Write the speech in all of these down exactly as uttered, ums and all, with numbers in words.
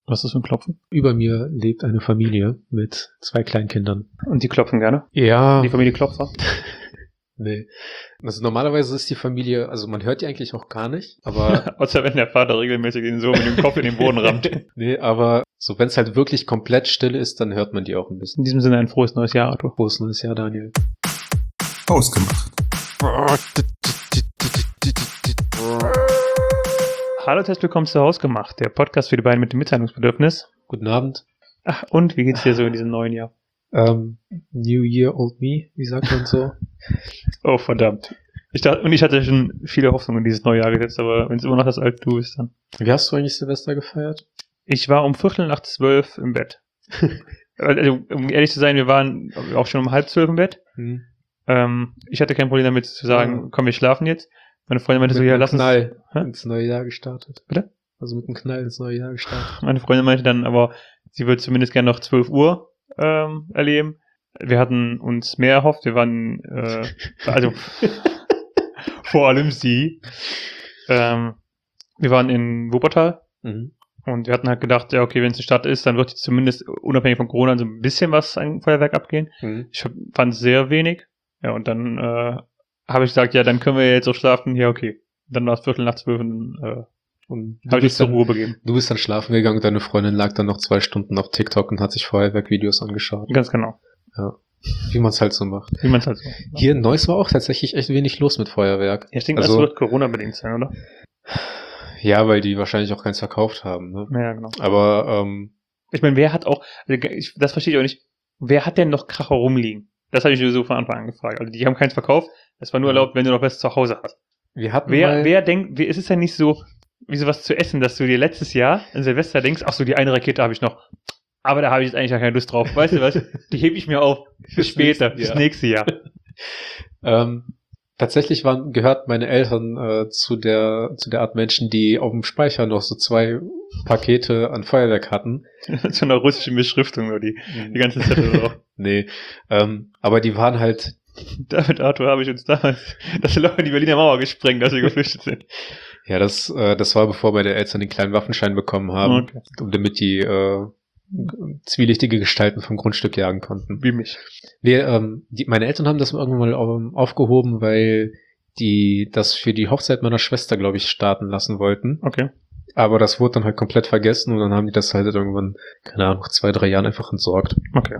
Was ist das für ein Klopfen? Über mir lebt eine Familie mit zwei Kleinkindern. Und die klopfen gerne? Ja. Die Familie Klopfer? Nee. Also normalerweise ist die Familie, also man hört die eigentlich auch gar nicht, aber... Außer wenn der Vater regelmäßig den Sohn mit dem Kopf in den Boden rammt. Nee, aber so wenn es halt wirklich komplett still ist, dann hört man die auch ein bisschen. In diesem Sinne ein frohes neues Jahr, Arthur. Frohes neues Jahr, Daniel. Ausgemacht. Hallo, herzlich willkommen zu Hausgemacht, der Podcast für die beiden mit dem Mitteilungsbedürfnis. Guten Abend. Ach, und wie geht's dir so in diesem neuen Jahr? Ähm, New Year, Old Me, wie sagt man so? Oh, verdammt. Ich dachte, und ich hatte schon viele Hoffnungen in dieses neue Jahr gesetzt, aber wenn es immer noch das alte Du ist, dann. Wie hast du eigentlich Silvester gefeiert? Ich war um Viertel nach zwölf im Bett. Also, um ehrlich zu sein, wir waren auch schon um halb zwölf im Bett. Hm. Ähm, ich hatte kein Problem damit zu sagen, ja. Komm, wir schlafen jetzt. Meine Freundin meinte mit so, ja, lass uns... Knall Hä? ins neue Jahr gestartet. Bitte? Also mit einem Knall ins neue Jahr gestartet. Meine Freundin meinte dann aber, sie würde zumindest gerne noch zwölf Uhr ähm, erleben. Wir hatten uns mehr erhofft. Wir waren, äh, also vor allem sie. Ähm, wir waren in Wuppertal. Mhm. Und wir hatten halt gedacht, ja, okay, wenn es eine Stadt ist, dann wird jetzt zumindest unabhängig von Corona so ein bisschen was an Feuerwerk abgehen. Mhm. Ich fand es sehr wenig. Ja, und dann äh, habe ich gesagt, ja, dann können wir jetzt auch schlafen. Ja, okay. Dann war es Viertel nach zwölf und, äh, und habe ich mich zur Ruhe begeben. Du bist dann schlafen gegangen und deine Freundin lag dann noch zwei Stunden auf TikTok und hat sich Feuerwerk-Videos angeschaut. Ganz genau. Ja. Wie man es halt so macht. Wie man es halt so macht. Hier in Neuss war auch tatsächlich echt wenig los mit Feuerwerk. Ja, ich denke, also, das wird Corona-bedingt sein, oder? Ja, weil die wahrscheinlich auch keins verkauft haben. Ne? Ja, genau. Aber, ähm... Ich meine, wer hat auch, also ich, das verstehe ich auch nicht, wer hat denn noch Kracher rumliegen? Das habe ich mir so von Anfang an gefragt. Also die haben keins verkauft, das war nur erlaubt, wenn du noch was zu Hause hast. Wir hatten wer, mal wer denkt, wer, ist es ja nicht so, wie sowas zu essen, dass du dir letztes Jahr in Silvester denkst, ach so, die eine Rakete habe ich noch, aber da habe ich jetzt eigentlich gar keine Lust drauf. Weißt du was? Die hebe ich mir auf für später, fürs nächste Jahr. ähm, tatsächlich waren, gehört meine Eltern äh, zu der zu der Art Menschen, die auf dem Speicher noch so zwei Pakete an Feuerwerk hatten. So eine russische Beschriftung, nur die, die ganze Zettel drauf. Nee, ähm, aber die waren halt... Damit, Arthur, habe ich uns damals das Loch in die Berliner Mauer gesprengt, als wir geflüchtet sind. Ja, das äh, das war, bevor meine Eltern den kleinen Waffenschein bekommen haben, okay. Und damit die äh, zwielichtige Gestalten vom Grundstück jagen konnten. Wie mich. Wir, ähm, die, meine Eltern haben das irgendwann mal ähm, aufgehoben, weil die das für die Hochzeit meiner Schwester, glaube ich, starten lassen wollten. Okay. Aber das wurde dann halt komplett vergessen und dann haben die das halt irgendwann, keine Ahnung, nach zwei, drei Jahren einfach entsorgt. Okay.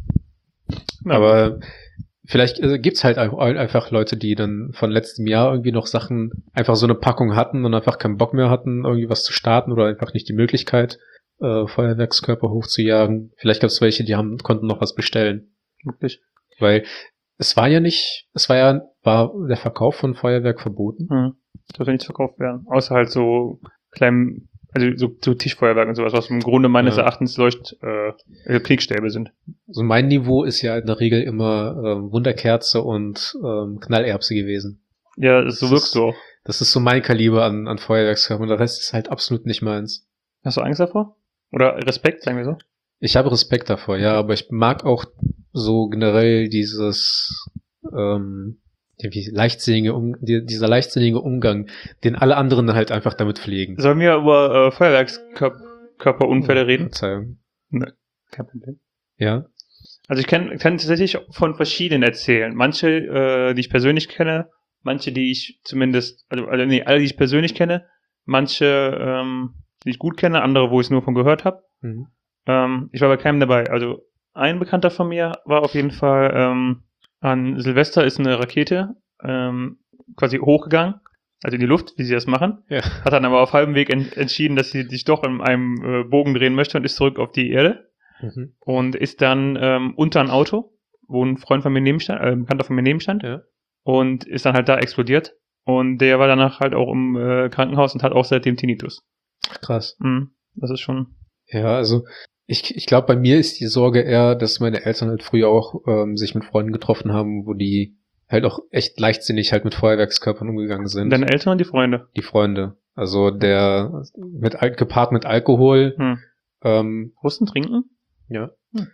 Na, aber vielleicht also, gibt's halt einfach Leute, die dann von letztem Jahr irgendwie noch Sachen, einfach so eine Packung hatten und einfach keinen Bock mehr hatten, irgendwie was zu starten oder einfach nicht die Möglichkeit, äh, Feuerwerkskörper hochzujagen. Vielleicht gab's welche, die haben, konnten noch was bestellen. Wirklich? Weil es war ja nicht, es war ja, war der Verkauf von Feuerwerk verboten. Hm. Das wird nicht verkauft werden. Außer halt so kleinen, also so, so Tischfeuerwerk und sowas, was im Grunde meines ja. Erachtens Leucht, äh, Kriegstäbe sind. Also mein Niveau ist ja in der Regel immer ähm, Wunderkerze und ähm, Knallerbse gewesen. Ja, so wirkst du auch. Das ist so mein Kaliber an, an Feuerwerkskörpern. Der Rest ist halt absolut nicht meins. Hast du Angst davor? Oder Respekt, sagen wir so? Ich habe Respekt davor, ja, aber ich mag auch so generell dieses ähm, wie leichtsinnige um, die, dieser leichtsinnige Umgang, den alle anderen dann halt einfach damit pflegen. Sollen wir über äh, Feuerwerkskörperunfälle oh, reden? Verzeihung. Ne, kein Problem. Ja. Also ich kann, kann tatsächlich von verschiedenen erzählen. Manche, äh, die ich persönlich kenne, manche, die ich zumindest, also, also nee, alle, die ich persönlich kenne, manche, ähm, die ich gut kenne, andere, wo ich es nur von gehört habe. Mhm. Ähm, ich war bei keinem dabei. Also ein Bekannter von mir war auf jeden Fall ähm, an Silvester ist eine Rakete ähm, quasi hochgegangen, also in die Luft, wie sie das machen. Ja. Hat dann aber auf halbem Weg en- entschieden, dass sie sich doch in einem äh, Bogen drehen möchte und ist zurück auf die Erde. Mhm. Und ist dann ähm, unter ein Auto, wo ein Freund von mir neben stand, äh, ein Bekannter von mir neben stand. Ja. Und ist dann halt da explodiert. Und der war danach halt auch im äh, Krankenhaus und hat auch seitdem Tinnitus. Ach, krass. Mhm, das ist schon... Ja, also ich, ich glaube, bei mir ist die Sorge eher, dass meine Eltern halt früher auch ähm, sich mit Freunden getroffen haben, wo die halt auch echt leichtsinnig halt mit Feuerwerkskörpern umgegangen sind. Deine Eltern und die Freunde? Die Freunde. Also der mit gepaart mit Alkohol. Hm. Ähm, Russen trinken? Ja. Hm.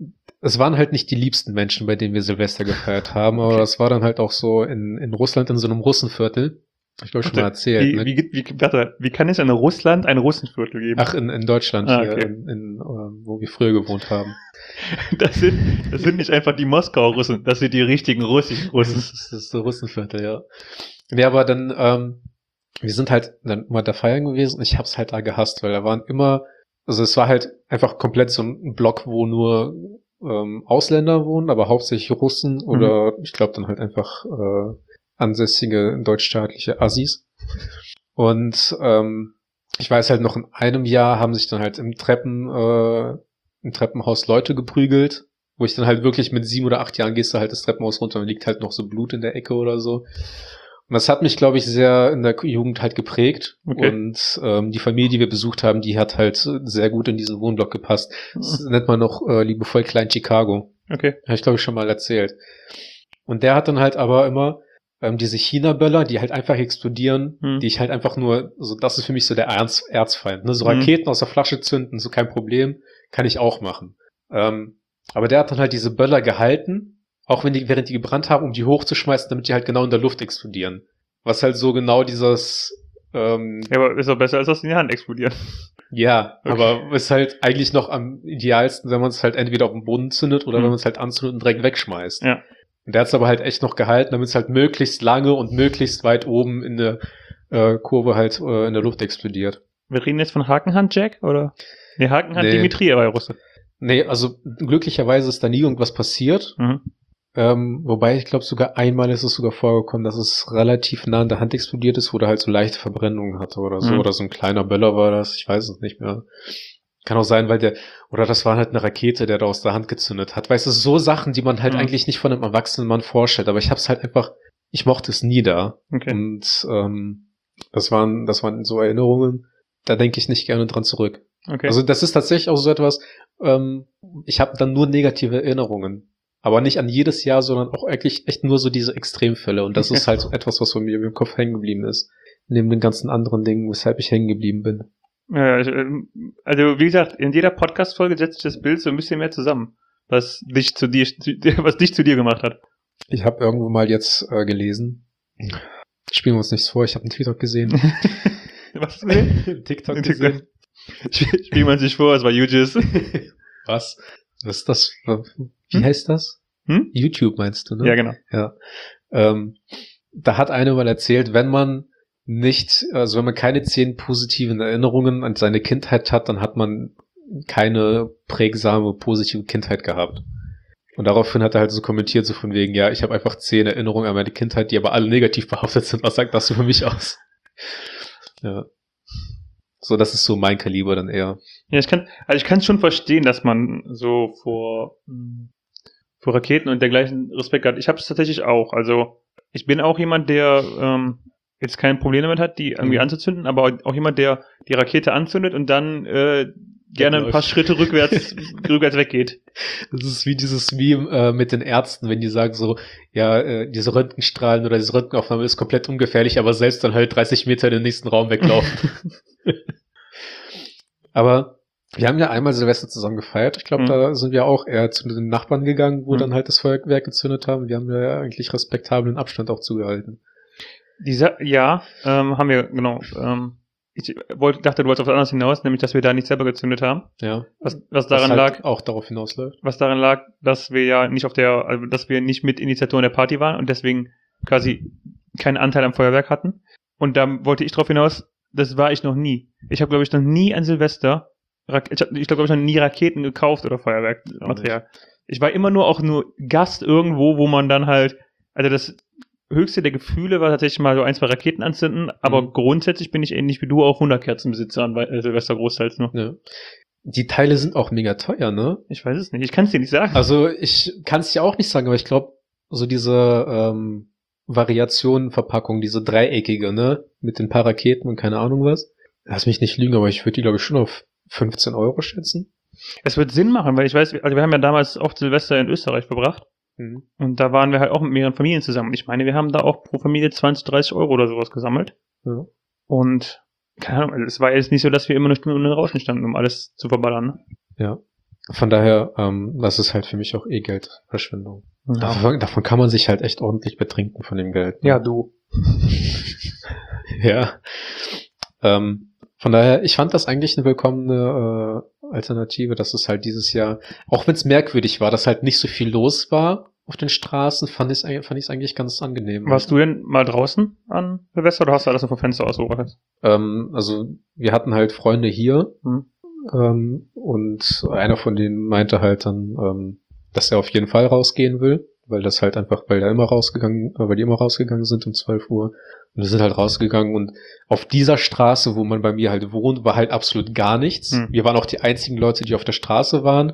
Es waren halt nicht die liebsten Menschen, bei denen wir Silvester gefeiert haben, aber okay. Das war dann halt auch so in, in Russland in so einem Russenviertel. Ich glaube schon mal erzählt. Wie, ne? wie, wie, warte, wie kann es in Russland ein Russenviertel geben? Ach, in, in Deutschland, ah, hier, okay. in, in, uh, wo wir früher gewohnt haben. Das sind, das sind nicht einfach die Moskauer Russen, das sind die richtigen russischen Russen. Das ist das Russenviertel, ja. Ja, aber dann, ähm, wir sind halt dann immer da feiern gewesen und ich hab's halt da gehasst, weil da waren immer, also es war halt einfach komplett so ein Block, wo nur ähm, Ausländer wohnen, aber hauptsächlich Russen oder mhm. ich glaube dann halt einfach äh, ansässige deutschstaatliche Assis. Und ähm, ich weiß halt noch, in einem Jahr haben sich dann halt im Treppen, äh, im Treppenhaus Leute geprügelt, wo ich dann halt wirklich mit sieben oder acht Jahren gehst du halt das Treppenhaus runter und liegt halt noch so Blut in der Ecke oder so. Und das hat mich, glaube ich, sehr in der Jugend halt geprägt. Okay. Und ähm, die Familie, die wir besucht haben, die hat halt sehr gut in diesen Wohnblock gepasst. Das mhm. nennt man noch äh, liebevoll Klein Chicago. Okay. Habe ich, glaube ich, schon mal erzählt. Und der hat dann halt aber immer ähm, diese China-Böller, die halt einfach explodieren, mhm. die ich halt einfach nur, so das ist für mich so der Erz, Erzfeind. Ne? So Raketen mhm. aus der Flasche zünden, so kein Problem, kann ich auch machen. Ähm, aber der hat dann halt diese Böller gehalten, auch wenn die, während die gebrannt haben, um die hochzuschmeißen, damit die halt genau in der Luft explodieren. Was halt so genau dieses, ähm, ja, aber ist doch besser, als dass die in die Hand explodieren. Ja, okay. Aber ist halt eigentlich noch am idealsten, wenn man es halt entweder auf den Boden zündet oder mhm. wenn man es halt anzündet und direkt wegschmeißt. Ja. Und der hat es aber halt echt noch gehalten, damit es halt möglichst lange und möglichst weit oben in der äh, Kurve halt äh, in der Luft explodiert. Wir reden jetzt von Hakenhand Jack, oder? Nee, Hakenhand nee. Dimitri, er war ja Russe. Nee, also glücklicherweise ist da nie irgendwas passiert. Mhm. Ähm, wobei ich glaube sogar einmal ist es sogar vorgekommen, dass es relativ nah an der Hand explodiert ist, wo der halt so leichte Verbrennungen hatte oder so. Mhm. Oder so ein kleiner Böller war das, ich weiß es nicht mehr. Kann auch sein, weil der, oder das war halt eine Rakete, der da aus der Hand gezündet hat. Weißt du, so Sachen, die man halt mhm. eigentlich nicht von einem erwachsenen Mann vorstellt. Aber ich hab's halt einfach, ich mochte es nie da. Okay. Und ähm, das waren, das waren so Erinnerungen, da denke ich nicht gerne dran zurück. Okay. Also das ist tatsächlich auch so etwas, ähm, ich habe dann nur negative Erinnerungen. Aber nicht an jedes Jahr, sondern auch eigentlich echt nur so diese Extremfälle. Und das ist halt so etwas, was von mir im Kopf hängen geblieben ist. Neben den ganzen anderen Dingen, weshalb ich hängen geblieben bin. Ja, also wie gesagt, in jeder Podcast-Folge setzt sich das Bild so ein bisschen mehr zusammen, was dich zu dir, was dich zu dir gemacht hat. Ich habe irgendwo mal jetzt äh, gelesen, spielen wir uns nichts vor, ich habe einen TikTok gesehen. Was hast du gesehen? TikTok gesehen. Spielen wir uns nicht vor, es war U G I S. Was? Was ist das? Wie hm? heißt das? Hm? YouTube meinst du, ne? Ja, genau. Ja. Ähm, da hat einer mal erzählt, wenn man nicht, also wenn man keine zehn positiven Erinnerungen an seine Kindheit hat, dann hat man keine prägsame, positive Kindheit gehabt. Und daraufhin hat er halt so kommentiert, so von wegen, ja, ich habe einfach zehn Erinnerungen an meine Kindheit, die aber alle negativ behaftet sind. Was sagt das für mich aus? Ja. So, das ist so mein Kaliber dann eher. Ja, ich kann, also ich kann es schon verstehen, dass man so vor, vor Raketen und dergleichen Respekt hat. Ich habe es tatsächlich auch. Also ich bin auch jemand, der ähm, jetzt kein Problem damit hat, die irgendwie mhm. anzuzünden, aber auch jemand, der die Rakete anzündet und dann äh, gerne ein paar Schritte rückwärts rückwärts weggeht. Das ist wie dieses Meme äh, mit den Ärzten, wenn die sagen so, ja, äh, diese Röntgenstrahlen oder diese Röntgenaufnahme ist komplett ungefährlich, aber selbst dann halt dreißig Meter in den nächsten Raum weglaufen. Aber wir haben ja einmal Silvester zusammen gefeiert. Ich glaube, mhm. da sind wir auch eher zu den Nachbarn gegangen, wo mhm. dann halt das Feuerwerk gezündet haben. Wir haben ja eigentlich respektablen Abstand auch zugehalten. Dieser, ja, ähm, haben wir, genau. Ähm, ich wollte, dachte, du wolltest auf was anderes hinaus, nämlich, dass wir da nicht selber gezündet haben. Ja. Was, was daran was halt lag. Auch darauf hinausläuft. Was daran lag, dass wir ja nicht auf der, also, dass wir nicht mit Initiatoren der Party waren und deswegen quasi keinen Anteil am Feuerwerk hatten. Und da wollte ich drauf hinaus, das war ich noch nie. Ich habe, glaube ich, noch nie an Silvester, Rak- ich, hab, ich glaube, ich noch nie Raketen gekauft oder Feuerwerkmaterial. Ich war immer nur auch nur Gast irgendwo, wo man dann halt, also das höchste der Gefühle war tatsächlich mal so ein, zwei Raketen anzünden, aber mhm. grundsätzlich bin ich ähnlich wie du auch Wunderkerzenbesitzer an äh, Silvester großteils nur. Ja. Die Teile sind auch mega teuer, ne? Ich weiß es nicht, ich kann es dir nicht sagen. Also ich kann es dir auch nicht sagen, aber ich glaube, so diese ähm, Variationenverpackung, diese dreieckige, ne? Mit den paar Raketen und keine Ahnung was. Lass mich nicht lügen, aber ich würde die, glaube ich, schon auf fünfzehn Euro schätzen. Es wird Sinn machen, weil ich weiß, also wir haben ja damals auch Silvester in Österreich verbracht. Mhm. Und da waren wir halt auch mit mehreren Familien zusammen. Ich meine, wir haben da auch pro Familie zwanzig, dreißig Euro oder sowas gesammelt. Ja. Und, keine Ahnung, es war jetzt nicht so, dass wir immer eine Stunde unten Rauschen standen, um alles zu verballern. Ne? Ja. Von daher, ähm, das ist halt für mich auch eh Geldverschwendung. Ja. Davon, davon kann man sich halt echt ordentlich betrinken von dem Geld. Ne? Ja, du. Ja. Ähm, von daher, ich fand das eigentlich eine willkommene äh, Alternative, dass es halt dieses Jahr, auch wenn es merkwürdig war, dass halt nicht so viel los war auf den Straßen, fand ich es fand ich's eigentlich ganz angenehm. Warst du denn mal draußen an Silvester oder hast du alles nur vom Fenster aus beobachtet? Ähm, also wir hatten halt Freunde hier Hm. ähm, und einer von denen meinte halt dann, ähm, dass er auf jeden Fall rausgehen will, weil das halt einfach, weil er immer rausgegangen, weil die immer rausgegangen sind um zwölf Uhr. Und wir sind halt rausgegangen und auf dieser Straße, wo man bei mir halt wohnt, war halt absolut gar nichts. Hm. Wir waren auch die einzigen Leute, die auf der Straße waren.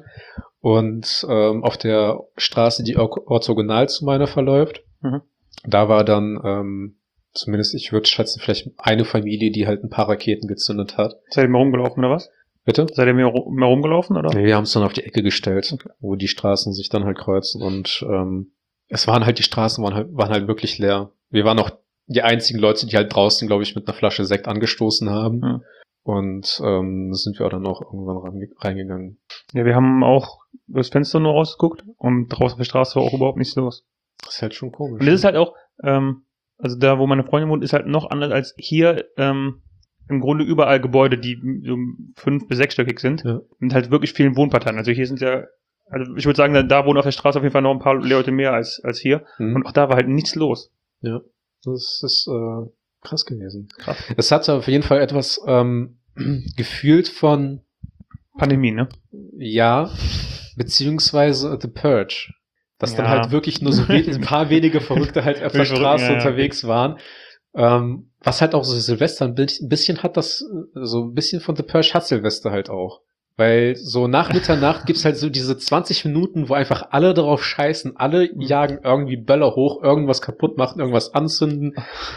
Und ähm, auf der Straße, die orthogonal zu meiner verläuft, mhm. da war dann, ähm, zumindest ich würde schätzen, vielleicht eine Familie, die halt ein paar Raketen gezündet hat. Seid ihr mal rumgelaufen oder was? Bitte? Seid ihr mehr, mehr rumgelaufen oder? Nee, wir haben es dann auf die Ecke gestellt, okay. wo die Straßen sich dann halt kreuzen und ähm, es waren halt, die Straßen waren halt, waren halt wirklich leer. Wir waren auch die einzigen Leute, die halt draußen, glaube ich, mit einer Flasche Sekt angestoßen haben. Mhm. Und ähm, sind wir auch dann auch irgendwann reingegangen. Ja, wir haben auch durchs Fenster nur rausgeguckt und draußen auf der Straße war auch überhaupt nichts los. Das ist halt schon komisch. Und das ist halt auch, ähm, also da, wo meine Freundin wohnt, ist halt noch anders als hier, ähm, im Grunde überall Gebäude, die so fünf- bis sechsstöckig sind, ja. Und halt wirklich vielen Wohnparteien. Also hier sind ja, also ich würde sagen, da, da wohnen auf der Straße auf jeden Fall noch ein paar Leute mehr als, als hier. Mhm. Und auch da war halt nichts los. Ja, das ist äh, krass gewesen. Krass. Es hat auf jeden Fall etwas ähm, gefühlt von Pandemie, ne? Ja, beziehungsweise The Purge. Dass ja. dann halt wirklich nur so ein paar wenige Verrückte halt auf der Straße ja, ja. unterwegs waren. Ähm, was halt auch so Silvester ein bisschen hat, das so ein bisschen von The Purge hat Silvester halt auch. Weil so nach Mitternacht gibt's halt so diese zwanzig Minuten, wo einfach alle drauf scheißen, alle jagen irgendwie Böller hoch, irgendwas kaputt machen, irgendwas anzünden.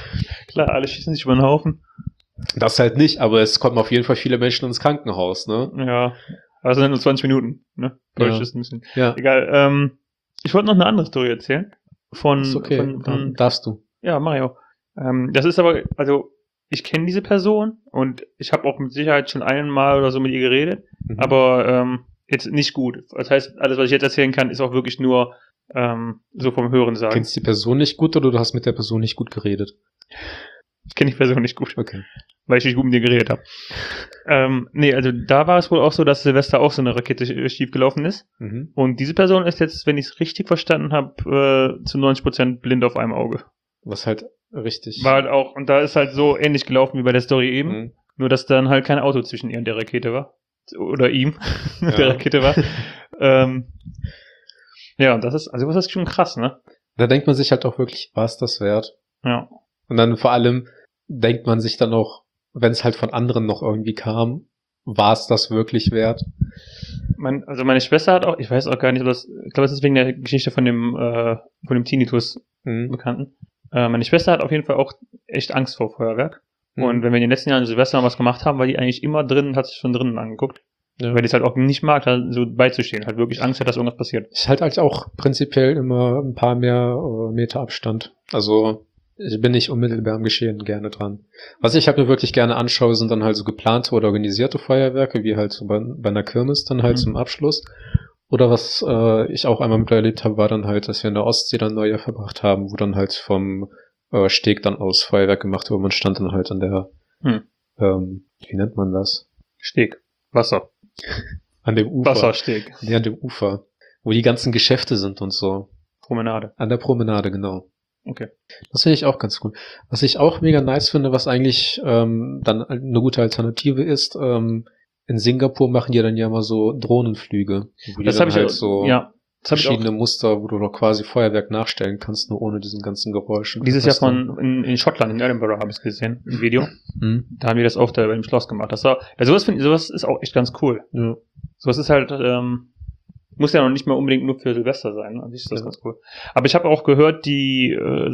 Klar, alle schießen sich über den Haufen. Das halt nicht, aber es kommen auf jeden Fall viele Menschen ins Krankenhaus, ne? Ja, also nur zwanzig Minuten, ne? Purge ja. ist ein bisschen. Ja. Egal, ähm, ich wollte noch eine andere Story erzählen. Von, ist okay, von, von darfst du. Ja, mach ich auch. Ähm, das ist aber, also, ich kenne diese Person und ich habe auch mit Sicherheit schon einmal oder so mit ihr geredet, mhm. aber ähm, jetzt nicht gut. Das heißt, alles, was ich jetzt erzählen kann, ist auch wirklich nur ähm, so vom Hören sagen. Kennst du die Person nicht gut oder du hast mit der Person nicht gut geredet? Ich kenne die Person nicht gut. Okay. Weil ich nicht gut mit dir geredet habe. ähm, nee, also da war es wohl auch so, dass Silvester auch so eine Rakete schief gelaufen ist. Mhm. Und diese Person ist jetzt, wenn ich es richtig verstanden habe, äh, zu neunzig Prozent blind auf einem Auge. Was halt richtig... War halt auch, und da ist halt so ähnlich gelaufen wie bei der Story eben, mhm. nur dass dann halt kein Auto zwischen ihr und der Rakete war. Oder ihm, ja. der Rakete war. ähm, ja, das ist, also das ist schon krass, ne? Da denkt man sich halt auch wirklich, war es das wert? Ja. Und dann vor allem denkt man sich dann auch, wenn es halt von anderen noch irgendwie kam, war es das wirklich wert? Mein, also meine Schwester hat auch, ich weiß auch gar nicht, ob das, ich glaube, das ist wegen der Geschichte von dem, äh, von dem Tinnitus mhm. Bekannten. Äh, meine Schwester hat auf jeden Fall auch echt Angst vor Feuerwerk. Mhm. Und wenn wir in den letzten Jahren Silvester noch was gemacht haben, war die eigentlich immer drin, hat sich schon drinnen angeguckt. Ja. Weil die es halt auch nicht mag, da so beizustehen, halt wirklich Angst hat, dass irgendwas passiert. Ich halt halt auch prinzipiell immer ein paar mehr äh, Meter Abstand. Also ich bin nicht unmittelbar am Geschehen gerne dran. Was ich halt mir wirklich gerne anschaue, sind dann halt so geplante oder organisierte Feuerwerke, wie halt so bei, bei einer Kirmes dann halt mhm. zum Abschluss. Oder was äh, ich auch einmal mit erlebt habe, war dann halt, dass wir in der Ostsee dann Neujahr verbracht haben, wo dann halt vom äh, Steg dann aus Feuerwerk gemacht wurde. Man stand dann halt an der, mhm. ähm, wie nennt man das? Steg. Wasser. An dem Ufer. Wassersteg. Nee, an dem Ufer. Wo die ganzen Geschäfte sind und so. Promenade. An der Promenade, genau. Okay. Das finde ich auch ganz cool. Was ich auch mega nice finde, was eigentlich ähm, dann eine gute Alternative ist, ähm, in Singapur machen die dann ja immer so Drohnenflüge. Wo das die dann ich halt auch, so ja, verschiedene Muster, wo du noch quasi Feuerwerk nachstellen kannst, nur ohne diesen ganzen Geräuschen. Dieses Jahr von in, in Schottland, in Edinburgh habe ich es gesehen, im Video. Mhm. Da haben die das auch da im Schloss gemacht. Das war, also sowas finde ich, sowas ist auch echt ganz cool. Ja. Sowas ist halt, ähm, muss ja noch nicht mal unbedingt nur für Silvester sein. An sich ist das ja. ganz cool. Aber ich habe auch gehört, die,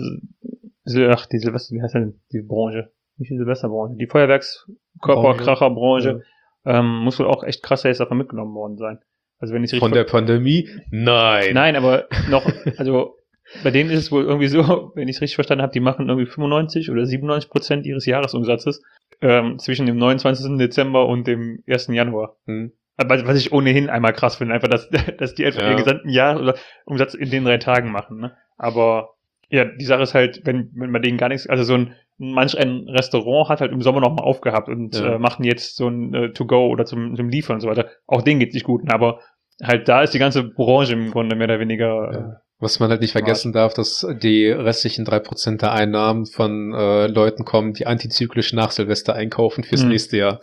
äh, ach, die Silvester, wie heißt denn die Branche? Nicht die Silvesterbranche, die Feuerwerkskörperkracherbranche, ja. ähm, muss wohl auch echt krass jetzt davon mitgenommen worden sein. Also wenn ich Von der Pandemie? Nein. Nein, aber noch, also bei denen ist es wohl irgendwie so, wenn ich es richtig verstanden habe, die machen irgendwie fünfundneunzig oder siebenundneunzig Prozent ihres Jahresumsatzes ähm, zwischen dem neunundzwanzigsten Dezember und dem ersten Januar. Hm. Was ich ohnehin einmal krass finde, einfach, dass, dass die einfach ja. ihren gesamten Jahresumsatz in den drei Tagen machen, ne? Aber Ja, die Sache ist halt, wenn, wenn man denen gar nichts, also so ein, manch ein Restaurant hat halt im Sommer noch mal aufgehabt und Ja. äh, machen jetzt so ein äh, To-Go oder zum, zum Liefern und so weiter. Auch denen geht's nicht gut, aber halt da ist die ganze Branche im Grunde mehr oder weniger. Ja. Was man halt nicht vergessen darf, dass die restlichen drei Prozent der Einnahmen von äh, Leuten kommen, die antizyklisch nach Silvester einkaufen fürs Mhm. nächste Jahr.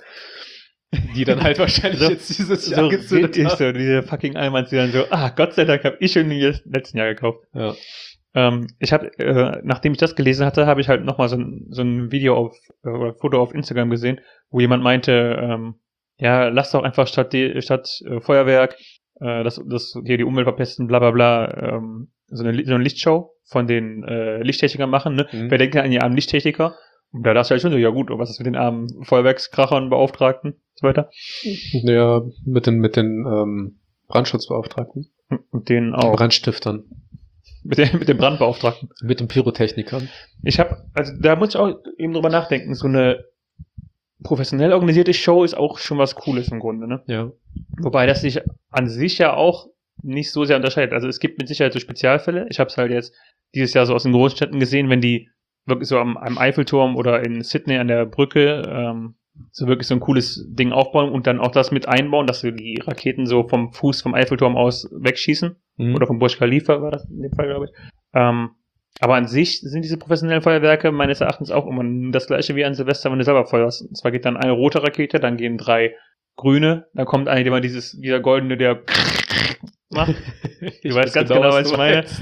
Die dann halt wahrscheinlich So- jetzt dieses So Jahr gezündet richtig haben. so, diese fucking Almans, die dann so, ah, Gott sei Dank habe ich schon im letzten Jahr gekauft. Ja. Ähm, ich habe, äh, nachdem ich das gelesen hatte, habe ich halt nochmal so ein, so ein Video auf, äh, oder Foto auf Instagram gesehen, wo jemand meinte, ähm, ja, lass doch einfach statt, die, statt äh, Feuerwerk, äh, das, das hier die Umwelt verpesten, bla bla bla, ähm, so eine, so eine Lichtshow von den äh, Lichttechnikern machen, ne? Mhm. Wer denkt an die armen Lichttechniker? Und da dachte ich halt schon so, ja gut, und was ist mit den armen Feuerwerkskrachern, Beauftragten und so weiter? Ja, mit den, mit den ähm, Brandschutzbeauftragten. Und denen auch. Brandstiftern. Mit den, mit den Brandbeauftragten. Mit den Pyrotechnikern. Ich habe, also da muss ich auch eben drüber nachdenken, so eine professionell organisierte Show ist auch schon was Cooles im Grunde, ne? Ja. Wobei das sich an sich ja auch nicht so sehr unterscheidet. Also es gibt mit Sicherheit so Spezialfälle. Ich habe es halt jetzt dieses Jahr so aus den Großstädten gesehen, wenn die wirklich so am, am Eiffelturm oder in Sydney an der Brücke ähm, so wirklich so ein cooles Ding aufbauen und dann auch das mit einbauen, dass so die Raketen so vom Fuß vom Eiffelturm aus wegschießen. Mhm. Oder vom Burj Khalifa war das in dem Fall, glaube ich. Ähm, aber an sich sind diese professionellen Feuerwerke meines Erachtens auch immer das gleiche wie an Silvester, wenn du selber feuerst. Und zwar geht dann eine rote Rakete, dann gehen drei grüne, dann kommt eine, der mal dieses, dieser goldene, der macht. Du weißt ganz genau, was ich meine. meinst.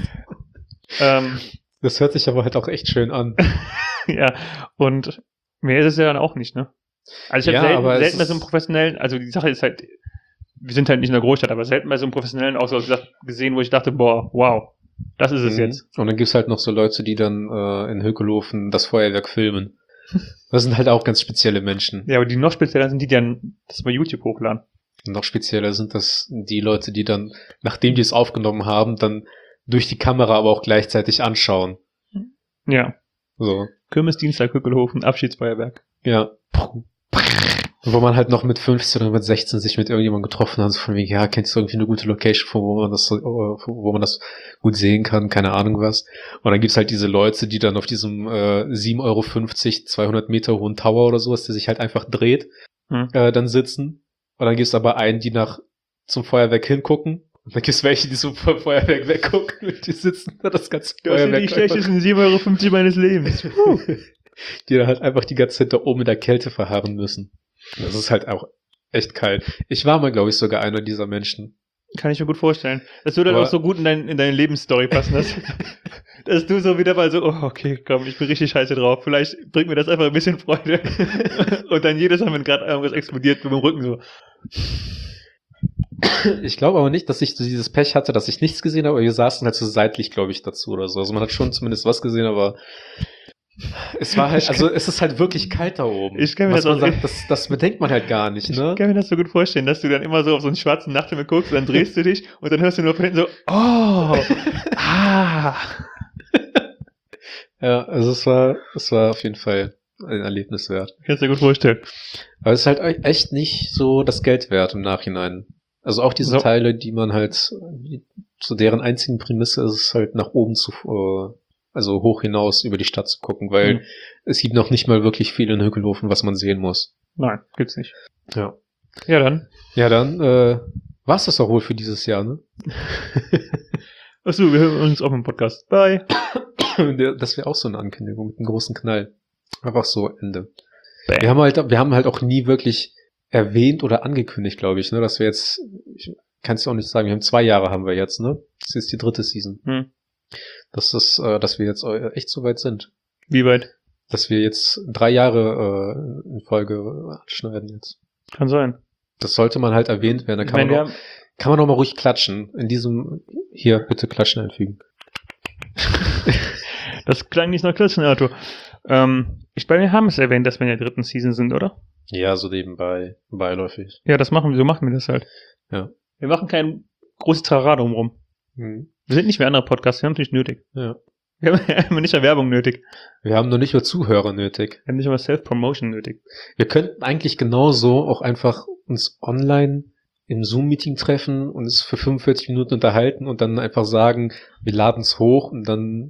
Ähm, Das hört sich aber halt auch echt schön an. ja, und mehr ist es ja dann auch nicht, ne? Also ich habe Ja, aber selten, es selten bei so einem ist- professionellen, also die Sache ist halt, wir sind halt nicht in der Großstadt, aber selten bei so einem professionellen auch so gesehen, wo ich dachte, boah, wow, das ist es Mhm. jetzt. Und dann gibt's halt noch so Leute, die dann äh, in Hökelofen das Feuerwerk filmen. Das sind halt auch ganz spezielle Menschen. Ja, aber die noch spezieller sind die, die dann das bei YouTube hochladen. Und noch spezieller sind das die Leute, die dann, nachdem die es aufgenommen haben, dann durch die Kamera aber auch gleichzeitig anschauen. Ja. So, Kirmesdienstag, Hückelhofen, Abschiedsfeuerwerk. ja. Wo man halt noch mit fünfzehn oder mit sechzehn sich mit irgendjemandem getroffen hat, so von wegen, ja, kennst du irgendwie eine gute Location, wo man das, so- wo man das gut sehen kann, keine Ahnung was. Und dann gibt's halt diese Leute, die dann auf diesem äh, sieben Euro fünfzig, zweihundert Meter hohen Tower oder sowas, der sich halt einfach dreht, Hm. äh, dann sitzen. Und dann gibt's aber einen, die nach zum Feuerwerk hingucken. Und dann gibt's welche, die zum Fe- Feuerwerk weggucken und die sitzen da das ganze Feuerwerk einfach, sieben Euro fünfzig meines Lebens. die dann halt einfach die ganze Zeit da oben in der Kälte verharren müssen. Das ist halt auch echt kalt. Ich war mal, glaube ich, sogar einer dieser Menschen. Kann ich mir gut vorstellen. Das würde Aber- auch so gut in, dein, in deine Lebensstory passen, dass, dass du so wieder mal so, oh, okay, komm, ich bin richtig scheiße drauf. Vielleicht bringt mir das einfach ein bisschen Freude. Und dann jedes Mal, wenn gerade irgendwas explodiert, mit dem Rücken so. Ich glaube aber nicht, dass ich so dieses Pech hatte, dass ich nichts gesehen habe, aber wir saßen halt so seitlich, glaube ich, dazu oder so. Also man hat schon zumindest was gesehen, aber es war halt, also es ist halt wirklich kalt da oben. Ich kann mir Was das man auch- sagt, das, das bedenkt man halt gar nicht, ne? Ich kann mir das so gut vorstellen, dass du dann immer so auf so einen schwarzen Nachthimmel guckst, dann drehst du dich und dann hörst du nur von hinten so, oh, ah. Ja, also es war, es war auf jeden Fall ein Erlebnis wert. Kannst du dir gut vorstellen. Aber es ist halt e- echt nicht so das Geld wert im Nachhinein. Also auch diese So. Teile, die man halt, die, zu deren einzigen Prämisse ist es halt nach oben zu, äh, also hoch hinaus über die Stadt zu gucken, weil Mhm. es gibt noch nicht mal wirklich viel in Hökelhofen, was man sehen muss. Nein, gibt's nicht. Ja. Ja, dann. Ja, dann äh, war's das auch wohl für dieses Jahr, ne? Achso, wir hören uns auf dem Podcast. Bye. Der- Das wäre auch so eine Ankündigung mit einem großen Knall. Einfach so Ende. Bam. Wir haben halt, wir haben halt auch nie wirklich erwähnt oder angekündigt, glaube ich, ne, dass wir jetzt, ich kann es auch nicht sagen, wir haben zwei Jahre haben wir jetzt, ne? Das ist die dritte Season. Hm. Das ist, äh, dass wir jetzt äh, echt so weit sind. Wie weit? Dass wir jetzt drei Jahre äh, in Folge schneiden jetzt. Kann sein. Das sollte man halt erwähnt werden. Da Ich kann, meine, man wir auch, haben, kann man auch mal ruhig klatschen. In diesem, hier, bitte klatschen einfügen. das klang nicht nach Klatschen, Arthur. Ähm, ich meine, wir haben es erwähnt, dass wir in der dritten Season sind, oder? Ja, so nebenbei, beiläufig. Ja, das machen wir, so machen wir das halt. Ja. Wir machen kein großes Trara drumrum. Mhm. Wir sind nicht wie andere Podcasts, wir haben es nicht nötig. Ja. Wir haben einfach nicht mehr Werbung nötig. Wir haben noch nicht mal Zuhörer nötig. Wir haben nicht mal Self-Promotion nötig. Wir könnten eigentlich genauso auch einfach uns online im Zoom-Meeting treffen und es für fünfundvierzig Minuten unterhalten und dann einfach sagen, wir laden es hoch und dann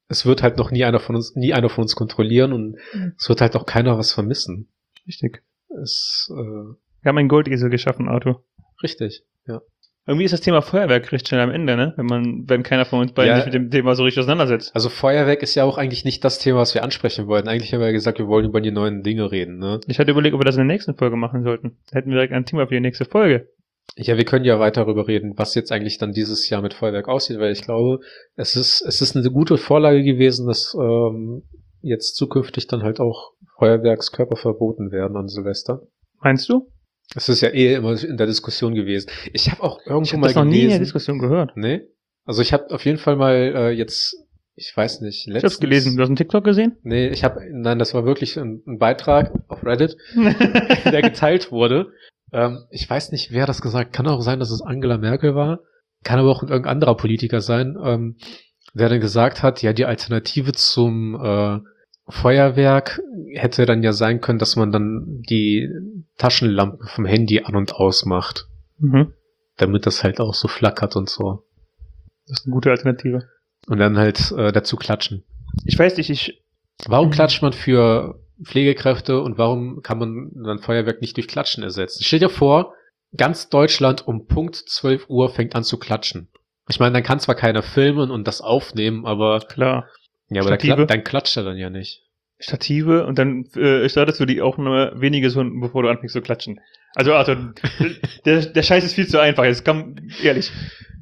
es wird halt noch nie einer von uns, nie einer von uns kontrollieren und mhm. es wird halt auch keiner was vermissen. Richtig. Es, äh, Wir haben ein Goldesel geschaffen, Arthur. Richtig, ja. Irgendwie ist das Thema Feuerwerk recht schnell am Ende, ne? Wenn man, wenn keiner von uns beiden ja, sich mit dem Thema so richtig auseinandersetzt. Also Feuerwerk ist ja auch eigentlich nicht das Thema, was wir ansprechen wollten. Eigentlich haben wir ja gesagt, wir wollen über die neuen Dinge reden, ne? Ich hatte überlegt, ob wir das in der nächsten Folge machen sollten. Da hätten wir direkt ein Thema für die nächste Folge. Ja, wir können ja weiter darüber reden, was jetzt eigentlich dann dieses Jahr mit Feuerwerk aussieht, weil ich glaube, es ist, es ist eine gute Vorlage gewesen, dass ähm, jetzt zukünftig dann halt auch Feuerwerkskörper verboten werden an Silvester. Meinst du? Es ist ja eh immer in der Diskussion gewesen. Ich habe auch irgendwo ich hab mal das noch gelesen. nie in der Diskussion gehört. Nee? Also ich habe auf jeden Fall mal äh, jetzt, ich weiß nicht, letztens... Ich hab's gelesen. Du hast einen TikTok gesehen? Nee, ich habe, nein, das war wirklich ein, ein Beitrag auf Reddit, der geteilt wurde. Ähm, ich weiß nicht, wer das gesagt hat. Kann auch sein, dass es Angela Merkel war. Kann aber auch irgendein anderer Politiker sein, ähm, der dann gesagt hat, ja, die Alternative zum äh, Feuerwerk hätte dann ja sein können, dass man dann die Taschenlampe vom Handy an- und ausmacht. Mhm. Damit das halt auch so flackert und so. Das ist eine gute Alternative. Und dann halt äh, dazu klatschen. Ich weiß nicht, ich... Warum klatscht man für Pflegekräfte und warum kann man dann Feuerwerk nicht durch Klatschen ersetzen? Stell dir vor, ganz Deutschland um Punkt zwölf Uhr fängt an zu klatschen. Ich meine, dann kann zwar keiner filmen und das aufnehmen, aber... Klar. Ja, aber Stative. dann, dann klatscht er dann ja nicht. Stative und dann äh, startest du die auch nur wenige Sekunden, bevor du anfängst zu klatschen. Also, Arthur, der, der Scheiß ist viel zu einfach. Jetzt komm, ehrlich.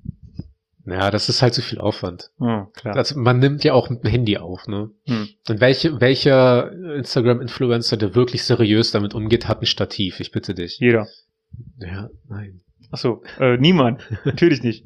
Ja, das ist halt zu viel Aufwand. Oh, klar. Also man nimmt ja auch mit dem Handy auf, ne? Hm. Und welche, welcher Instagram-Influencer, der wirklich seriös damit umgeht, hat ein Stativ? Ich bitte dich. Jeder. Ja, nein. Ach so, äh, niemand. Natürlich nicht.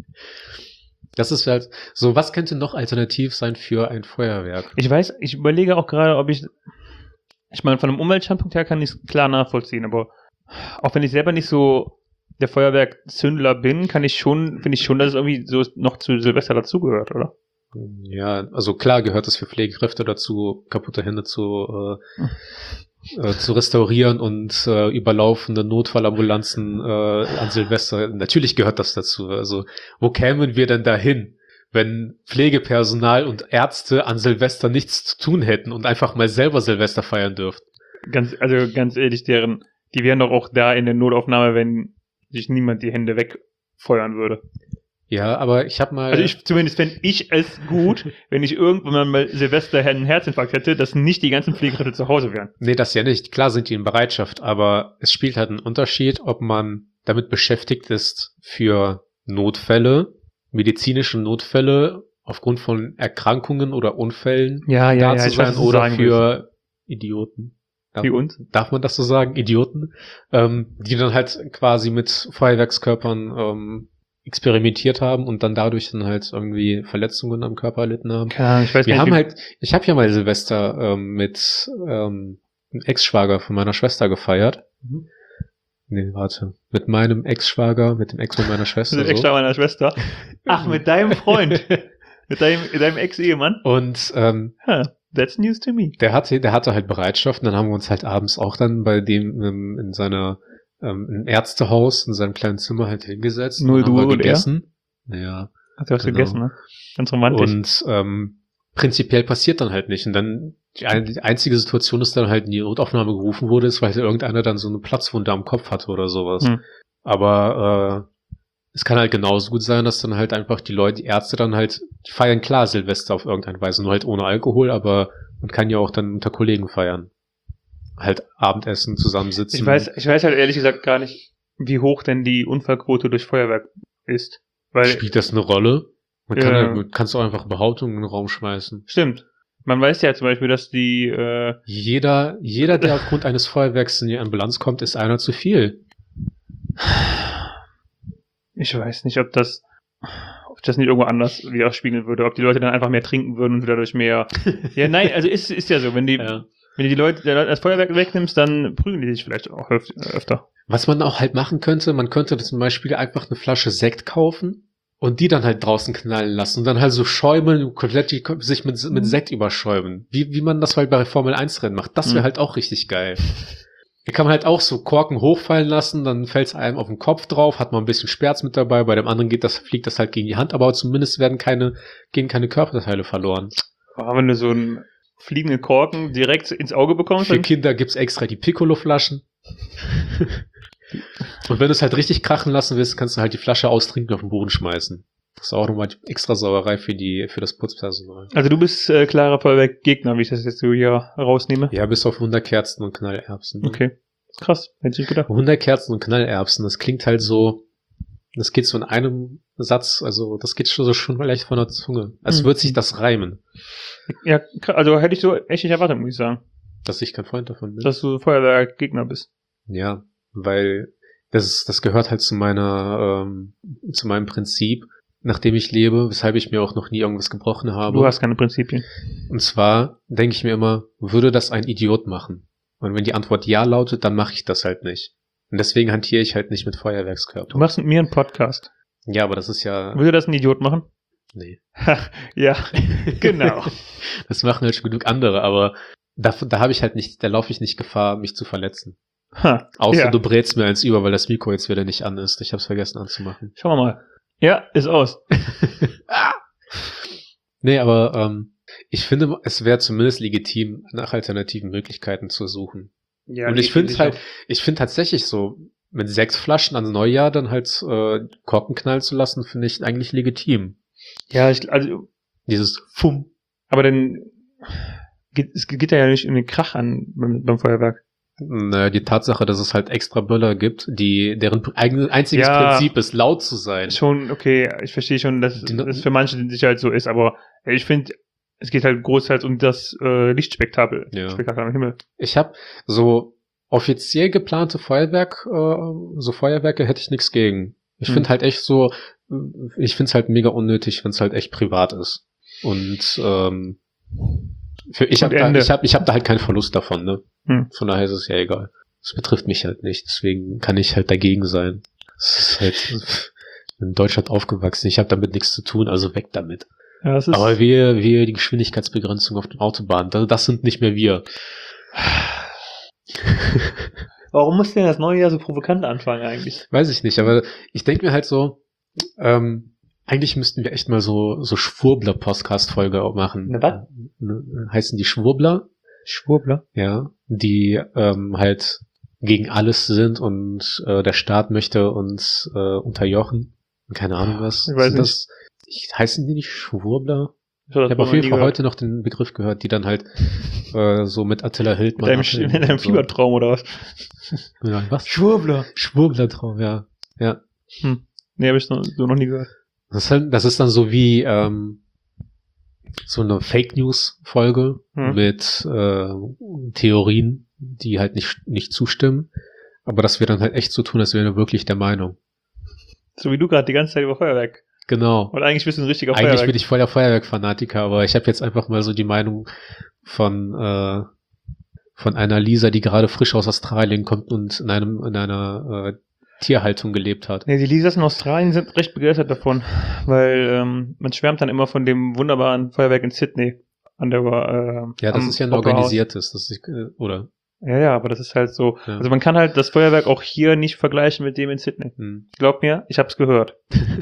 Das ist halt so, was könnte noch alternativ sein für ein Feuerwerk? Ich weiß, ich überlege auch gerade, ob ich, ich meine, von einem Umweltstandpunkt her kann ich es klar nachvollziehen, aber auch wenn ich selber nicht so der Feuerwerkzündler bin, kann ich schon, finde ich schon, dass es irgendwie so noch zu Silvester dazugehört, oder? Ja, also klar gehört es für Pflegekräfte dazu, kaputte Hände zu äh, äh, zu restaurieren und äh, überlaufende Notfallambulanzen äh, an Silvester. Natürlich gehört das dazu. Also wo kämen wir denn dahin, wenn Pflegepersonal und Ärzte an Silvester nichts zu tun hätten und einfach mal selber Silvester feiern dürften? Ganz, also ganz ehrlich, deren, die wären doch auch da in der Notaufnahme, wenn sich niemand die Hände wegfeuern würde. Ja, aber ich habe mal... Also ich, zumindest fände ich es gut, wenn ich irgendwann mal Silvester einen Herzinfarkt hätte, dass nicht die ganzen Pflegekräfte zu Hause wären. Nee, das ja nicht. Klar sind die in Bereitschaft, aber es spielt halt einen Unterschied, ob man damit beschäftigt ist für Notfälle, medizinische Notfälle aufgrund von Erkrankungen oder Unfällen ja, ja, da ja, zu ich sein weiß, oder für Idioten. Darf, Wie uns? Darf man das so sagen? Idioten? Ähm, die dann halt quasi mit Feuerwerkskörpern ähm, experimentiert haben und dann dadurch dann halt irgendwie Verletzungen am Körper erlitten haben. Ja, ich weiß Wir nicht, haben halt, ich habe ja mal Silvester ähm, mit ähm, einem Ex-Schwager von meiner Schwester gefeiert. Mhm. Nee, warte. Mit meinem Ex-Schwager, mit dem Ex von meiner Schwester. Mit dem Ex-Schwager meiner Schwester? Ach, mit deinem Freund. mit deinem, mit deinem Ex-Ehemann? Und ähm, huh, that's news to me. Der hatte, der hatte halt Bereitschaft und dann haben wir uns halt abends auch dann bei dem ähm, in seiner ähm, im Ärztehaus, in seinem kleinen Zimmer halt hingesetzt. Null du und gegessen. Er? Ja. Hast du was genau. gegessen, ne? Ganz romantisch. Und ähm, prinzipiell passiert dann halt nicht. Und dann die, ein, die einzige Situation, dass dann halt in die Notaufnahme gerufen wurde, ist, weil irgendeiner dann so eine Platzwunde am Kopf hatte oder sowas. Hm. Aber äh, es kann halt genauso gut sein, dass dann halt einfach die Leute, die Ärzte dann halt, die feiern klar Silvester auf irgendeine Weise, nur halt ohne Alkohol, aber man kann ja auch dann unter Kollegen feiern. Halt Abendessen, zusammensitzen. Ich weiß, ich weiß halt ehrlich gesagt gar nicht, wie hoch denn die Unfallquote durch Feuerwerk ist. Weil, spielt das eine Rolle? Man kann ja, ja, kannst auch einfach Behauptungen in den Raum schmeißen. Stimmt. Man weiß ja zum Beispiel, dass die äh jeder, jeder, der aufgrund eines Feuerwerks in die Ambulanz kommt, ist einer zu viel. Ich weiß nicht, ob das ob das nicht irgendwo anders widerspiegeln würde, ob die Leute dann einfach mehr trinken würden und dadurch mehr... ja, nein, also ist, ist ja so, wenn die ja. wenn du die Leute das Feuerwerk wegnimmst, dann prügeln die sich vielleicht auch öf- öfter. Was man auch halt machen könnte, man könnte zum Beispiel einfach eine Flasche Sekt kaufen und die dann halt draußen knallen lassen und dann halt so schäumeln, komplett die, sich mit, mit Sekt überschäumen. Wie, wie man das halt bei Formel eins Rennen macht. Das wäre mhm. halt auch richtig geil. Da kann man halt auch so Korken hochfallen lassen, dann fällt es einem auf den Kopf drauf, hat man ein bisschen Sperz mit dabei, bei dem anderen geht das, fliegt das halt gegen die Hand, aber zumindest werden keine, gehen keine Körperteile verloren. Oh, wenn du so einen fliegenden Korken direkt ins Auge bekommst. Für Kinder gibt's extra die Piccolo-Flaschen. Und wenn du es halt richtig krachen lassen willst, kannst du halt die Flasche austrinken und auf den Boden schmeißen. Das ist auch nochmal extra Sauerei für die, für das Putzpersonal. Also du bist äh, klarer Feuerwerk-Gegner, wie ich das jetzt so hier rausnehme. Ja, bis auf Wunderkerzen und Knallerbsen. Okay. Krass, hätte ich nicht gedacht. Wunderkerzen und Knallerbsen, das klingt halt so, das geht so in einem Satz, also das geht schon so schon leicht von der Zunge. Als Mhm. würde sich das reimen. Ja, also hätte ich so echt nicht erwartet, muss ich sagen, Dass ich kein Freund davon bin. dass du Feuerwerk-Gegner bist. Ja, weil das ist, das gehört halt zu meiner, ähm, zu meinem Prinzip, nach dem ich lebe, weshalb ich mir auch noch nie irgendwas gebrochen habe. Du hast keine Prinzipien. Und zwar denke ich mir immer, würde das ein Idiot machen? Und wenn die Antwort ja lautet, dann mache ich das halt nicht. Und deswegen hantiere ich halt nicht mit Du Feuerwerkskörpern. machst mit mir einen Podcast. Ja, aber das ist ja, Würde das ein Idiot machen? nee. Ja, genau. Das machen halt schon genug andere, aber da, da habe ich halt nicht, da laufe ich nicht Gefahr, mich zu verletzen. Ha, Außer ja. du brätst mir eins über, weil das Mikro jetzt wieder nicht an ist. Ich habe es vergessen anzumachen. Schauen wir mal. Ja, ist aus. Nee, aber ähm, ich finde, es wäre zumindest legitim, nach alternativen Möglichkeiten zu suchen. Ja, Und ich finde halt, ich finde tatsächlich so, mit sechs Flaschen ans Neujahr dann halt äh, Korken knallen zu lassen, finde ich eigentlich legitim. Ja, ich, also, Dieses Fumm. aber dann geht, es geht ja nicht in den Krach an beim, beim Feuerwerk. Naja, die Tatsache, dass es halt extra Böller gibt, die deren eigen, einziges Ja. Prinzip ist, laut zu sein. Schon, okay, ich verstehe schon, dass Die- das für manche die Sicherheit so ist, aber ich finde, es geht halt großteils um das äh, Lichtspektakel. Ja. Spektakel am Himmel. Ich habe so offiziell geplante Feuerwerk, äh, so Feuerwerke hätte ich nichts gegen. Ich Hm. finde halt echt so, ich finde es halt mega unnötig, wenn es halt echt privat ist. Und ähm, für, ich Und habe da, Ende. ich hab, ich hab da halt keinen Verlust davon, ne? Hm. Von daher ist es ja egal. Es betrifft mich halt nicht, deswegen kann ich halt dagegen sein. Es ist halt in Deutschland aufgewachsen, ich habe damit nichts zu tun, also weg damit. Ja, das ist, Aber wir, wir die Geschwindigkeitsbegrenzung auf den Autobahnen, das, das sind nicht mehr wir. warum muss denn das neue Jahr so provokant anfangen eigentlich? Weiß ich nicht, aber ich denke mir halt so, ähm, eigentlich müssten wir echt mal so so Schwurbler-Podcast-Folge auch machen. Ne, was? Ne, heißen die Schwurbler? Schwurbler? Ja, die ähm, halt gegen alles sind und äh, der Staat möchte uns äh, unterjochen. Keine Ahnung was. Ich weiß Sind das, ich, heißen die nicht Schwurbler? Ich habe Ich habe auf jeden Fall heute noch den Begriff gehört, die dann halt äh, so mit Attila Hildmann. Mit deinem, mit deinem so. Fiebertraum oder was? Ja, was? Schwurbler. Schwurblertraum, ja. Ja. Hm. Nee, habe ich so, so noch nie gehört. Das ist, halt, das ist dann so wie ähm, so eine Fake News Folge Hm. mit äh, Theorien, die halt nicht nicht zustimmen, aber dass wir dann halt echt so tun, als wären wir wirklich der Meinung. So wie du gerade die ganze Zeit über Feuerwerk. Genau. Und eigentlich bist du ein richtiger Eigentlich Feuerwerk. bin ich voll der Feuerwerk-Fanatiker, aber ich habe jetzt einfach mal so die Meinung von äh, von einer Lisa, die gerade frisch aus Australien kommt und in einem in einer äh, Tierhaltung gelebt hat. Nee, die Lisas in Australien sind recht begeistert davon, weil ähm, man schwärmt dann immer von dem wunderbaren Feuerwerk in Sydney. An der, äh, Ja, das am ist ja ein Opera House. organisiertes, das ist, äh, oder? Ja, ja, aber das ist halt so. Ja. Also man kann halt das Feuerwerk auch hier nicht vergleichen mit dem in Sydney. Hm. Glaub mir, ich hab's gehört.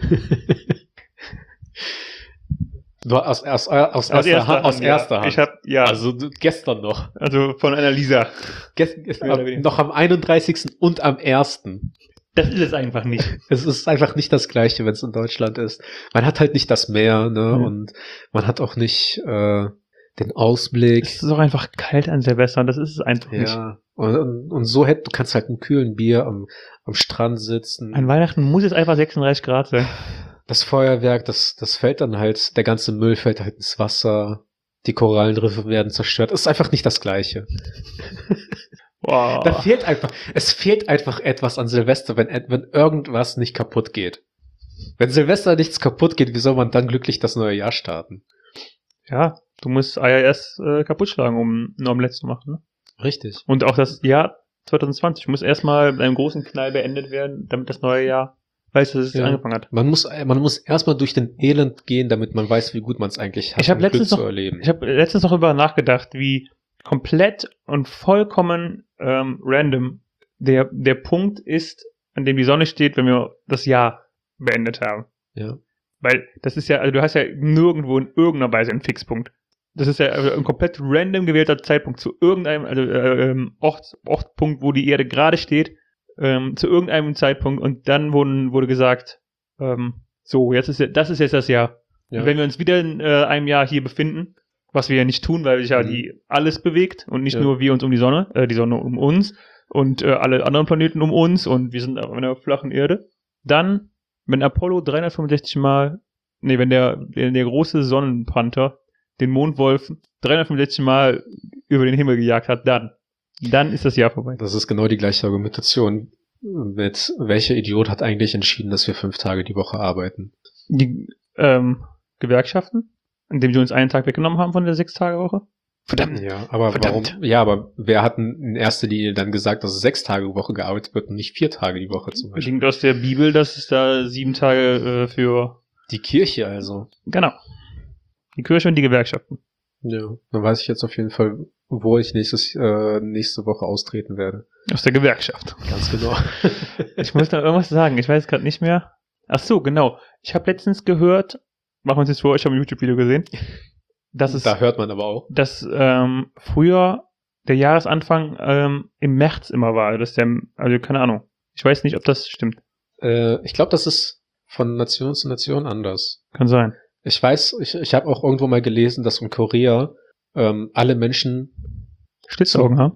Du aus, aus, aus, Aus erster, erster Hand, aus Hand, erster ja. Hand. Ich hab, ja, also, Also du- gestern noch. von einer Lisa. Gest, Mehr oder weniger. noch am einunddreißigsten und am ersten. Das ist es einfach nicht. Es ist einfach nicht das Gleiche, wenn es in Deutschland ist. Man hat halt nicht das Meer, ne? Mhm. Und man hat auch nicht äh, den Ausblick. Es ist auch einfach kalt an Silvester und das ist es einfach nicht. Ja. Und, und, und so hätt, du kannst halt einen kühlen Bier am, am Strand sitzen. An Weihnachten muss es einfach sechsunddreißig Grad sein. Das Feuerwerk, das, das fällt dann halt, der ganze Müll fällt halt ins Wasser. Die Korallenriffe werden zerstört. Es ist einfach nicht das Gleiche. Wow. Da fehlt einfach, es fehlt einfach etwas an Silvester, wenn, wenn irgendwas nicht kaputt geht. Wenn Silvester nichts kaputt geht, wie soll man dann glücklich das neue Jahr starten? Ja, du musst I R S äh, kaputt schlagen, um ein Omelette zu machen. Ne? Richtig. Und auch das Jahr zwanzig zwanzig muss erstmal mit einem großen Knall beendet werden, damit das neue Jahr weiß, dass es Ja. angefangen hat. Man muss, man muss erstmal durch den Elend gehen, damit man weiß, wie gut man es eigentlich hat, Ich hab um letztens Glück noch- zu erleben. Ich habe letztens noch über nachgedacht, wie komplett und vollkommen ähm, random der, der Punkt ist, an dem die Sonne steht, wenn wir das Jahr beendet haben. Ja. Weil das ist ja, also du hast ja nirgendwo in irgendeiner Weise einen Fixpunkt. das ist ja ein komplett random gewählter Zeitpunkt zu irgendeinem, also äh, ähm, Ort, Ortpunkt, wo die Erde gerade steht, ähm, zu irgendeinem Zeitpunkt und dann wurden, wurde gesagt, ähm, so, jetzt ist ja, das ist jetzt das Jahr. Ja. Und wenn wir uns wieder in äh, einem Jahr hier befinden, was wir ja nicht tun, weil sich ja Mhm. die alles bewegt und nicht Ja. nur wir uns um die Sonne, äh, die Sonne um uns und äh, alle anderen Planeten um uns und wir sind auf einer flachen Erde, dann, wenn Apollo dreihundertfünfundsechzig Mal, nee, wenn der, der, der große Sonnenpanther den Mondwolf dreihundertfünfundsechzig Mal über den Himmel gejagt hat, dann, dann ist das Jahr vorbei. Das ist genau die gleiche Argumentation. Mit welcher Idiot hat eigentlich entschieden, dass wir fünf Tage die Woche arbeiten? Die ähm, Gewerkschaften, indem sie uns einen Tag weggenommen haben von der Sechs-Tage-Woche. Verdammt. Ja, aber Verdammt. warum? Ja, aber wer hat denn in erster Linie dann gesagt, dass es sechs Tage die Woche gearbeitet wird und nicht vier Tage die Woche zum Beispiel? Klingt aus der Bibel, dass es da sieben Tage äh, für, Die Kirche also. genau, die Kirche und die Gewerkschaften. Ja, dann weiß ich jetzt auf jeden Fall, wo ich nächstes äh, nächste Woche austreten werde. Aus der Gewerkschaft. Ganz genau. Ich muss da irgendwas sagen, ich weiß gerade nicht mehr. Ach so, genau. Ich habe letztens gehört, machen wir uns jetzt vor, ich habe ein YouTube-Video gesehen, dass es, Da hört man aber auch. dass ähm, früher der Jahresanfang ähm, im März immer war. Das ist der, also keine Ahnung. Ich weiß nicht, ob das stimmt. Äh, ich glaube, das ist von Nation zu Nation anders. Kann sein. Ich weiß, ich, ich habe auch irgendwo mal gelesen, dass in Korea ähm, alle Menschen, Schlitzaugen haben?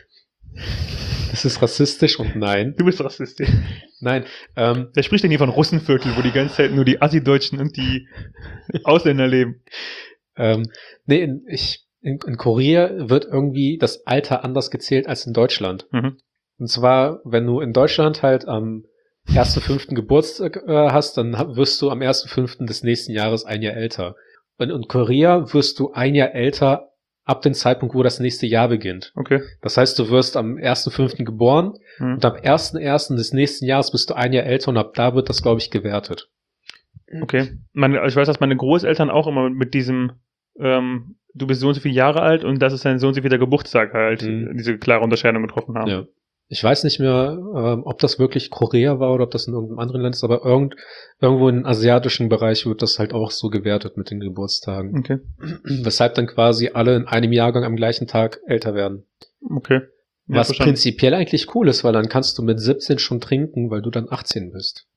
das ist rassistisch und nein, Du bist rassistisch. nein, ähm, Wer spricht denn hier von Russenviertel, wo die ganze Zeit nur die Assi-Deutschen und die Ausländer leben? ähm, nee, in, ich, in, in Korea wird irgendwie das Alter anders gezählt als in Deutschland. Mhm. Und zwar, wenn du in Deutschland halt am ersten fünften Geburtstag äh, hast, dann ha- wirst du am ersten fünften des nächsten Jahres ein Jahr älter. Und in Korea wirst du ein Jahr älter ab dem Zeitpunkt, wo das nächste Jahr beginnt. Okay. Das heißt, du wirst am ersten fünften geboren Mhm. und am ersten ersten des nächsten Jahres bist du ein Jahr älter und ab da wird das, glaube ich, gewertet. Okay. Meine, ich weiß, dass meine Großeltern auch immer mit diesem, ähm, du bist so und so viele Jahre alt und das ist dein so und so vieler Geburtstag halt, Mhm. diese klare Unterscheidung getroffen haben. Ja. Ich weiß nicht mehr, ähm, ob das wirklich Korea war oder ob das in irgendeinem anderen Land ist, aber irgend, irgendwo im asiatischen Bereich wird das halt auch so gewertet mit den Geburtstagen. Okay. Weshalb dann quasi alle in einem Jahrgang am gleichen Tag älter werden. Okay. Ja, Was verstanden. prinzipiell eigentlich cool ist, weil dann kannst du mit siebzehn schon trinken, weil du dann achtzehn bist.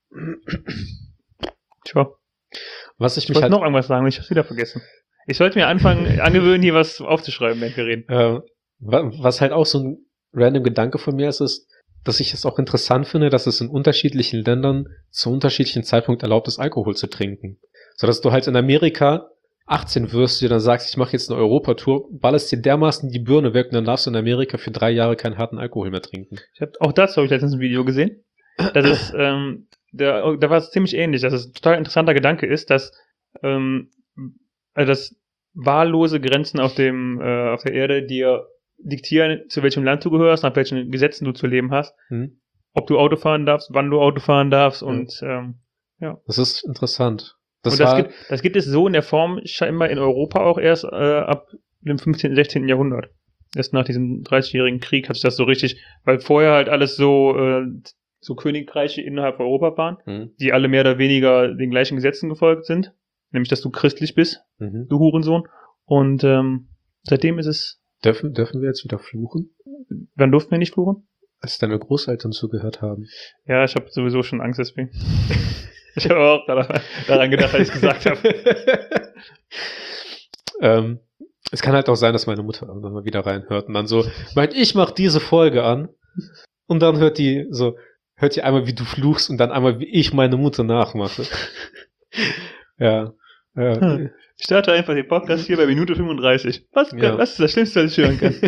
Tja. Was ich Ich mich wollte halt, noch irgendwas sagen, ich hab's wieder vergessen. Ich sollte mir anfangen, angewöhnen, hier was aufzuschreiben, wenn wir reden. äh, wa- was halt auch so ein random Gedanke von mir ist, ist, dass ich es auch interessant finde, dass es in unterschiedlichen Ländern zu unterschiedlichen Zeitpunkten erlaubt ist, Alkohol zu trinken. So dass du halt in Amerika achtzehn wirst, dir dann sagst, ich mache jetzt eine Europatour, ballerst dir dermaßen die Birne weg und dann darfst du in Amerika für drei Jahre keinen harten Alkohol mehr trinken. Ich hab, auch dazu habe ich letztens ein Video gesehen. Das ist, ähm, da, da war es ziemlich ähnlich, dass es ein total interessanter Gedanke ist, dass, ähm, also dass wahllose Grenzen auf dem, äh, auf der Erde dir diktieren, zu welchem Land du gehörst, nach welchen Gesetzen du zu leben hast, Hm? ob du Auto fahren darfst, wann du Auto fahren darfst und, ähm, Das ist interessant. Das und das war, gibt, das gibt es so in der Form scheinbar in Europa auch erst äh, ab dem fünfzehnten, sechzehnten Jahrhundert. Erst nach diesem dreißigjährigen Krieg hat sich das so richtig, weil vorher halt alles so, äh, so Königreiche innerhalb Europa waren, hm, die alle mehr oder weniger den gleichen Gesetzen gefolgt sind. Nämlich, dass du christlich bist, mhm. du Hurensohn. Und ähm, seitdem ist es, Dürfen, dürfen wir jetzt wieder fluchen? wann durften wir nicht fluchen? Als deine Großeltern zugehört haben. Ja, ich habe sowieso schon Angst deswegen. Ich habe auch daran, daran gedacht, als ich es gesagt habe. ähm, es kann halt auch sein, dass meine Mutter irgendwann mal wieder reinhört und dann so meint, ich mach diese Folge an und dann hört die so, hört die einmal, wie du fluchst und dann einmal, wie ich meine Mutter nachmache. ja. ja. Hm. Ich starte einfach den Podcast hier bei Minute fünfunddreißig. Was, Ja. was ist das Schlimmste, was ich hören kann?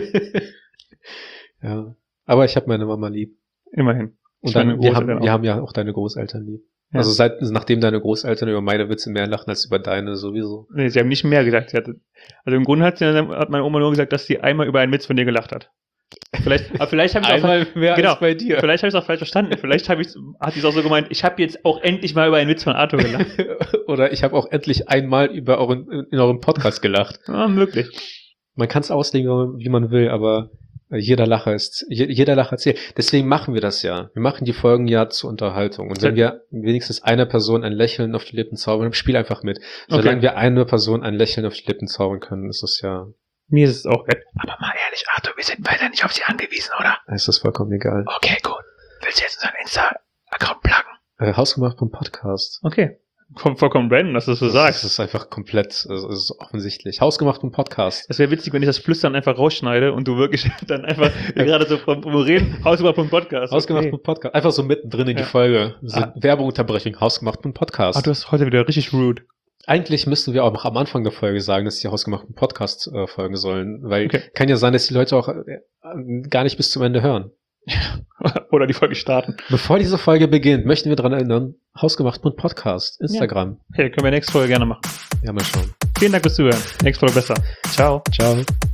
ja. Aber ich habe meine Mama lieb. Immerhin. Und Ich meine dann, wir Großeltern haben, wir auch. haben ja auch deine Großeltern lieb. Ja. Also seit, nachdem deine Großeltern über meine Witze mehr lachen als über deine sowieso. Nee, sie haben nicht mehr gesagt. Sie hatte, also im Grunde hat, sie, hat meine Oma nur gesagt, dass sie einmal über einen Witz von dir gelacht hat. Vielleicht, aber vielleicht habe ich auch, Einmal mehr genau. als bei dir. vielleicht habe ich es auch falsch verstanden. Vielleicht habe ich, hat sie es auch so gemeint, ich habe jetzt auch endlich mal über einen Witz von Arthur gelacht. Oder ich habe auch endlich einmal über euren, in eurem Podcast gelacht. Ja, möglich. Man kann es auslegen, wie man will, aber Jeder Lacher ist, jeder Lacher zählt. Deswegen machen wir das ja. Wir machen die Folgen ja zur Unterhaltung. Und wenn wir wenigstens einer Person ein Lächeln auf die Lippen zaubern, dann spiel einfach mit. Solange okay. wir einer Person ein Lächeln auf die Lippen zaubern können, ist das ja... Mir ist es auch wert. Aber mal ehrlich, Arthur, wir sind weiter nicht auf sie angewiesen, oder? Ist das vollkommen egal. Okay, gut. Willst du jetzt unseren Insta-Account pluggen? Äh, Hausgemacht vom Podcast. Okay. Kommt vollkommen random, dass du das so das sagst. Das ist einfach komplett, also es ist offensichtlich. Hausgemacht vom Podcast. Es wäre witzig, wenn ich das Flüstern einfach rausschneide und du wirklich dann einfach gerade so vom reden, Hausgemacht vom Podcast. Hausgemacht okay. vom Podcast. Einfach so mittendrin in ja. die Folge. So ah. Werbungunterbrechung. Hausgemacht vom Podcast. Ah, du hast heute wieder richtig rude. Eigentlich müssten wir auch noch am Anfang der Folge sagen, dass die hausgemachten Podcast äh, folgen sollen. Weil okay. kann ja sein, dass die Leute auch äh, gar nicht bis zum Ende hören. Oder die Folge starten. Bevor diese Folge beginnt, möchten wir daran erinnern, Hausgemacht.podcast, Instagram. Ja. Hey, können wir nächste Folge gerne machen. Ja, mal schauen. Vielen Dank fürs Zuhören. Nächste Folge besser. Ciao. Ciao.